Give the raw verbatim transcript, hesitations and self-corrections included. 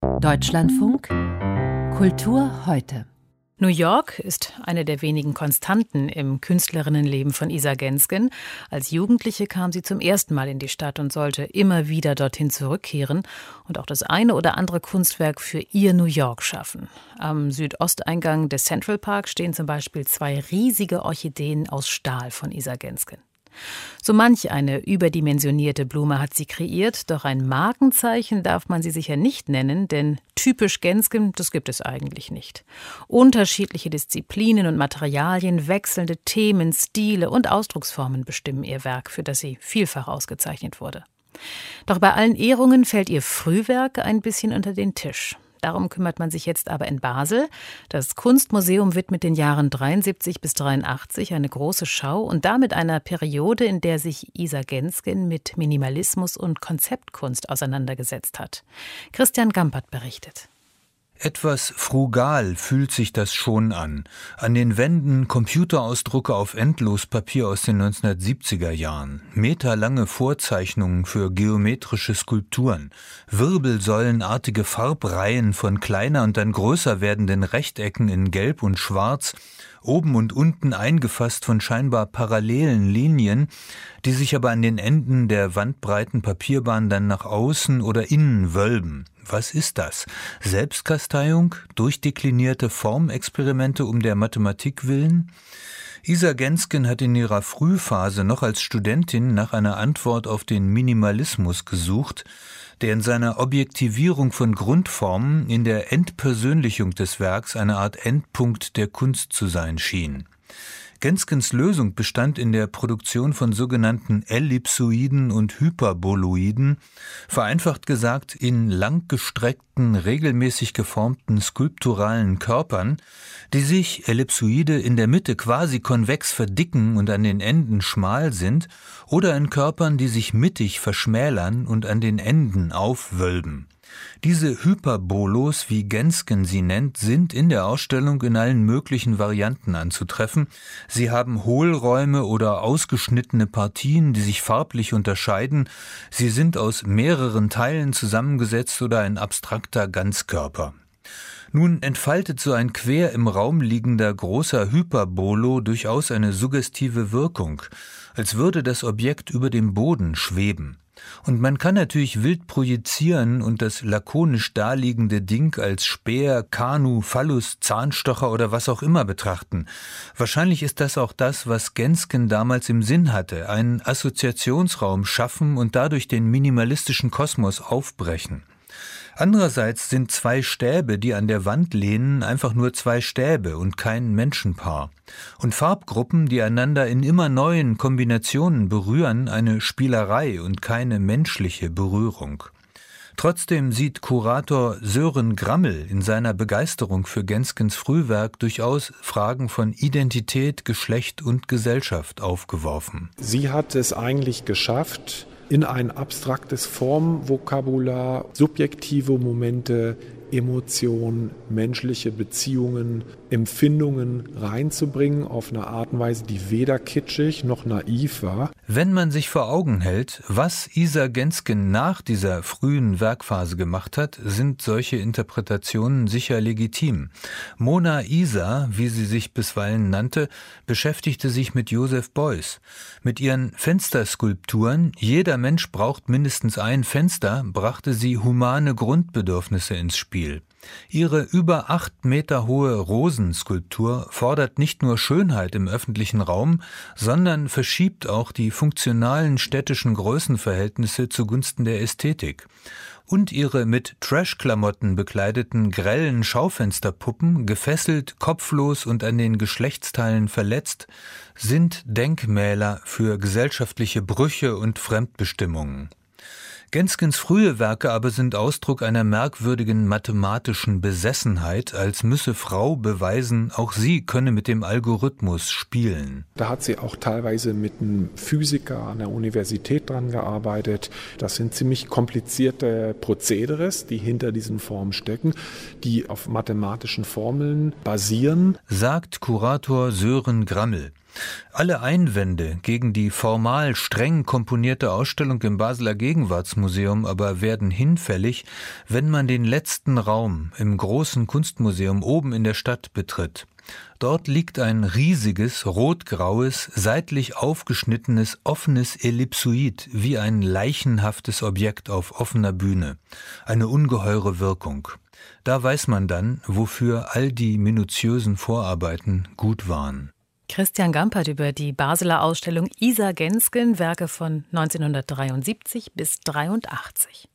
Deutschlandfunk Kultur heute. New York ist eine der wenigen Konstanten im Künstlerinnenleben von Isa Gensken. Als Jugendliche kam sie zum ersten Mal in die Stadt und sollte immer wieder dorthin zurückkehren und auch das eine oder andere Kunstwerk für ihr New York schaffen. Am Südosteingang des Central Park stehen zum Beispiel zwei riesige Orchideen aus Stahl von Isa Gensken. So manch eine überdimensionierte Blume hat sie kreiert, doch ein Markenzeichen darf man sie sicher nicht nennen, denn typisch Gensken, das gibt es eigentlich nicht. Unterschiedliche Disziplinen und Materialien, wechselnde Themen, Stile und Ausdrucksformen bestimmen ihr Werk, für das sie vielfach ausgezeichnet wurde. Doch bei allen Ehrungen fällt ihr Frühwerk ein bisschen unter den Tisch. Darum kümmert man sich jetzt aber in Basel. Das Kunstmuseum widmet den Jahren dreiundsiebzig bis dreiundachtzig eine große Schau und damit einer Periode, in der sich Isa Gensken mit Minimalismus und Konzeptkunst auseinandergesetzt hat. Christian Gampert berichtet. Etwas frugal fühlt sich das schon an. An den Wänden Computerausdrucke auf Endlospapier aus den neunzehnhundertsiebziger Jahren, meterlange Vorzeichnungen für geometrische Skulpturen, wirbelsäulenartige Farbreihen von kleiner und dann größer werdenden Rechtecken in Gelb und Schwarz, oben und unten eingefasst von scheinbar parallelen Linien, die sich aber an den Enden der wandbreiten Papierbahn dann nach außen oder innen wölben. Was ist das? Selbstkasteiung? Durchdeklinierte Formexperimente um der Mathematik willen? Isa Gensken hat in ihrer Frühphase noch als Studentin nach einer Antwort auf den Minimalismus gesucht, der in seiner Objektivierung von Grundformen, in der Entpersönlichung des Werks eine Art Endpunkt der Kunst zu sein schien. Genskens Lösung bestand in der Produktion von sogenannten Ellipsoiden und Hyperboloiden, vereinfacht gesagt in langgestreckten, regelmäßig geformten skulpturalen Körpern, die sich Ellipsoide in der Mitte quasi konvex verdicken und an den Enden schmal sind, oder in Körpern, die sich mittig verschmälern und an den Enden aufwölben. Diese Hyperbolos, wie Gensken sie nennt, sind in der Ausstellung in allen möglichen Varianten anzutreffen. Sie haben Hohlräume oder ausgeschnittene Partien, die sich farblich unterscheiden. Sie sind aus mehreren Teilen zusammengesetzt oder ein abstrakter Ganzkörper. Nun entfaltet so ein quer im Raum liegender großer Hyperbolo durchaus eine suggestive Wirkung, als würde das Objekt über dem Boden schweben. Und man kann natürlich wild projizieren und das lakonisch daliegende Ding als Speer, Kanu, Phallus, Zahnstocher oder was auch immer betrachten. Wahrscheinlich ist das auch das, was Gensken damals im Sinn hatte, einen Assoziationsraum schaffen und dadurch den minimalistischen Kosmos aufbrechen. Andererseits sind zwei Stäbe, die an der Wand lehnen, einfach nur zwei Stäbe und kein Menschenpaar. Und Farbgruppen, die einander in immer neuen Kombinationen berühren, eine Spielerei und keine menschliche Berührung. Trotzdem sieht Kurator Sören Grammel in seiner Begeisterung für Genskens Frühwerk durchaus Fragen von Identität, Geschlecht und Gesellschaft aufgeworfen. Sie hat es eigentlich geschafft, in ein abstraktes Formvokabular subjektive Momente, Emotionen, menschliche Beziehungen, Empfindungen reinzubringen auf eine Art und Weise, die weder kitschig noch naiv war. Wenn man sich vor Augen hält, was Isa Gensken nach dieser frühen Werkphase gemacht hat, sind solche Interpretationen sicher legitim. Mona Isa, wie sie sich bisweilen nannte, beschäftigte sich mit Joseph Beuys. Mit ihren Fensterskulpturen, jeder Mensch braucht mindestens ein Fenster, brachte sie humane Grundbedürfnisse ins Spiel. Ihre über acht Meter hohe Rosenskulptur fordert nicht nur Schönheit im öffentlichen Raum, sondern verschiebt auch die funktionalen städtischen Größenverhältnisse zugunsten der Ästhetik. Und ihre mit Trash-Klamotten bekleideten grellen Schaufensterpuppen, gefesselt, kopflos und an den Geschlechtsteilen verletzt, sind Denkmäler für gesellschaftliche Brüche und Fremdbestimmungen. Genskens frühe Werke aber sind Ausdruck einer merkwürdigen mathematischen Besessenheit, als müsse Frau beweisen, auch sie könne mit dem Algorithmus spielen. Da hat sie auch teilweise mit einem Physiker an der Universität dran gearbeitet. Das sind ziemlich komplizierte Prozederes, die hinter diesen Formen stecken, die auf mathematischen Formeln basieren, sagt Kurator Sören Grammel. Alle Einwände gegen die formal streng komponierte Ausstellung im Basler Gegenwartsmuseum aber werden hinfällig, wenn man den letzten Raum im großen Kunstmuseum oben in der Stadt betritt. Dort liegt ein riesiges, rot-graues, seitlich aufgeschnittenes, offenes Ellipsoid, wie ein leichenhaftes Objekt auf offener Bühne. Eine ungeheure Wirkung. Da weiß man dann, wofür all die minutiösen Vorarbeiten gut waren. Christian Gampert über die Basler Ausstellung Isa Gensken, Werke von neunzehnhundertdreiundsiebzig bis dreiundachtzig.